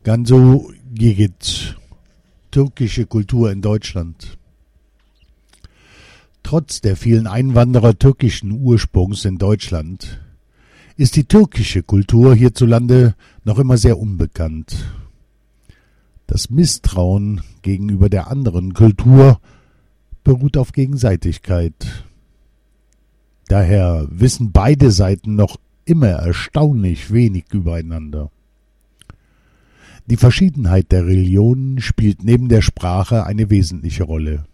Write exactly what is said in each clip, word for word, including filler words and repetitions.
Gansu Yigit, türkische Kultur in Deutschland. Trotz der vielen Einwanderer türkischen Ursprungs in Deutschland ist die türkische Kultur hierzulande noch immer sehr unbekannt. Das Misstrauen gegenüber der anderen Kultur beruht auf Gegenseitigkeit. Daher wissen beide Seiten noch immer erstaunlich wenig übereinander. Die Verschiedenheit der Religionen spielt neben der Sprache eine wesentliche Rolle.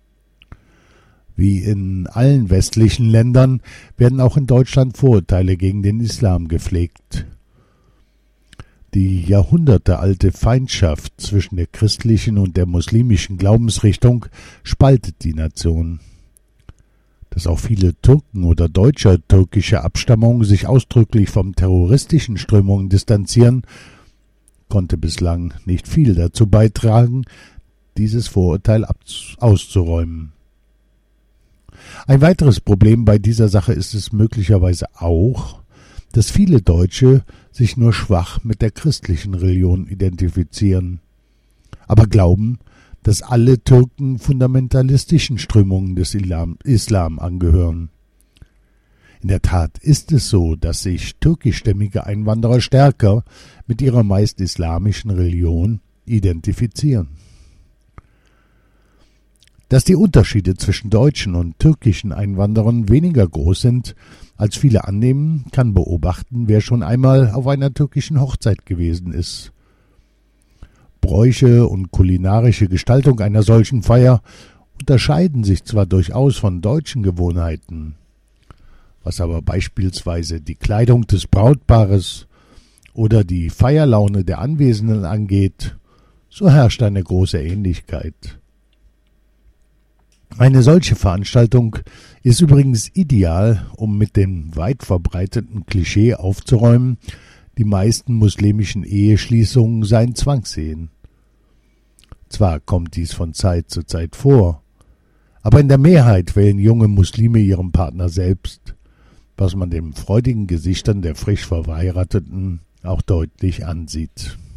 Wie in allen westlichen Ländern werden auch in Deutschland Vorurteile gegen den Islam gepflegt. Die jahrhundertealte Feindschaft zwischen der christlichen und der muslimischen Glaubensrichtung spaltet die Nation. Dass auch viele Türken oder Deutscher türkischer Abstammung sich ausdrücklich von terroristischen Strömungen distanzieren, konnte bislang nicht viel dazu beitragen, dieses Vorurteil auszuräumen. Ein weiteres Problem bei dieser Sache ist es möglicherweise auch, dass viele Deutsche sich nur schwach mit der christlichen Religion identifizieren, aber glauben, dass alle Türken fundamentalistischen Strömungen des Islam angehören. In der Tat ist es so, dass sich türkischstämmige Einwanderer stärker mit ihrer meist islamischen Religion identifizieren. Dass die Unterschiede zwischen deutschen und türkischen Einwanderern weniger groß sind, als viele annehmen, kann beobachten, wer schon einmal auf einer türkischen Hochzeit gewesen ist. Bräuche und kulinarische Gestaltung einer solchen Feier unterscheiden sich zwar durchaus von deutschen Gewohnheiten, was aber beispielsweise die Kleidung des Brautpaares oder die Feierlaune der Anwesenden angeht, so herrscht eine große Ähnlichkeit. Eine solche Veranstaltung ist übrigens ideal, um mit dem weit verbreiteten Klischee aufzuräumen, die meisten muslimischen Eheschließungen seien Zwangsehen. Zwar kommt dies von Zeit zu Zeit vor, aber in der Mehrheit wählen junge Muslime ihren Partner selbst, was man den freudigen Gesichtern der frisch Verheirateten auch deutlich ansieht.